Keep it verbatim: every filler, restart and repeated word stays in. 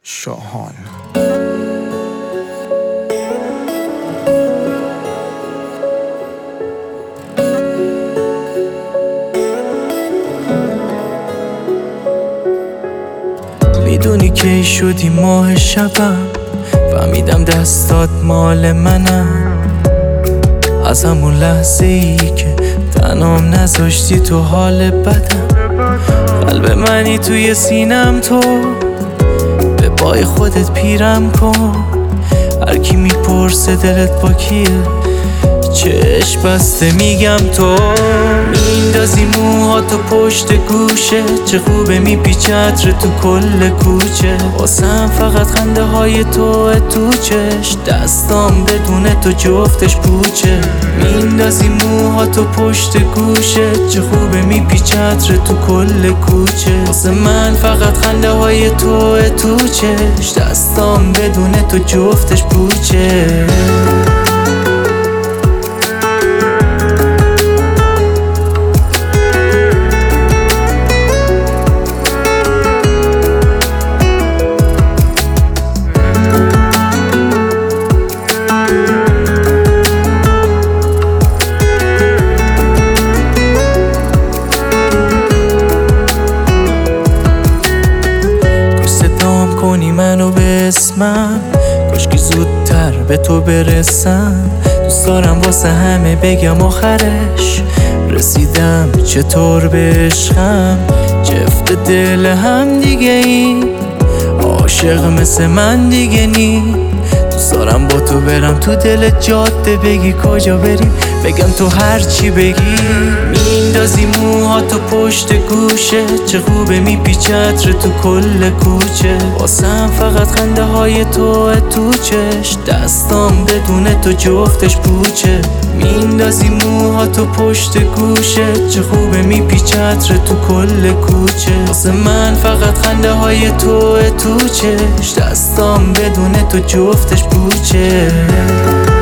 شاهان. میدونی کی شدی ماه شبم، فهمیدم دستات مال منم. از همون لحظه ای که تنام نذاشتی تو حال بدم، قلب منی توی سینم، تو به پای خودت پیرم کن. هر کی میپرسه دلت با کیه، چشم بسته میگم تو. میندازی موهاتو پشت گوشه، چه خوبه میپیچه عطر تو کل کوچه. واسم فقط خنده های تو تو چش، دستام بدون تو جفتش پوچه. میندازی موهاتو پشت گوشه، چه خوبه میپیچه عطر تو کل کوچه. واسه من فقط خنده های تو تو چش، دستام بدون تو جفتش پوچه. کنی منو به اسمم، کاشکی زودتر به تو برسم. دوست دارم واسه همه بگم آخرش رسیدم چطور به عشقم. جفت دل هم دیگه ای، عاشق مثل من دیگه نی. دوست دارم با تو برم تو دل جاده، بگی کجا بریم بگم تو هر چی بگی. میندازی موهاتو پشت گوشه، چه خوبه میپیچه عطر تو کل کوچه. واسم فقط خنده های تو تو چش، دستام بدون تو جفتش پوچه. میندازی موهاتو پشت گوشه، چه خوبه میپیچه عطر تو کل کوچه. واسه من فقط خنده های تو تو چش، دستام بدون تو جفتش پوچه.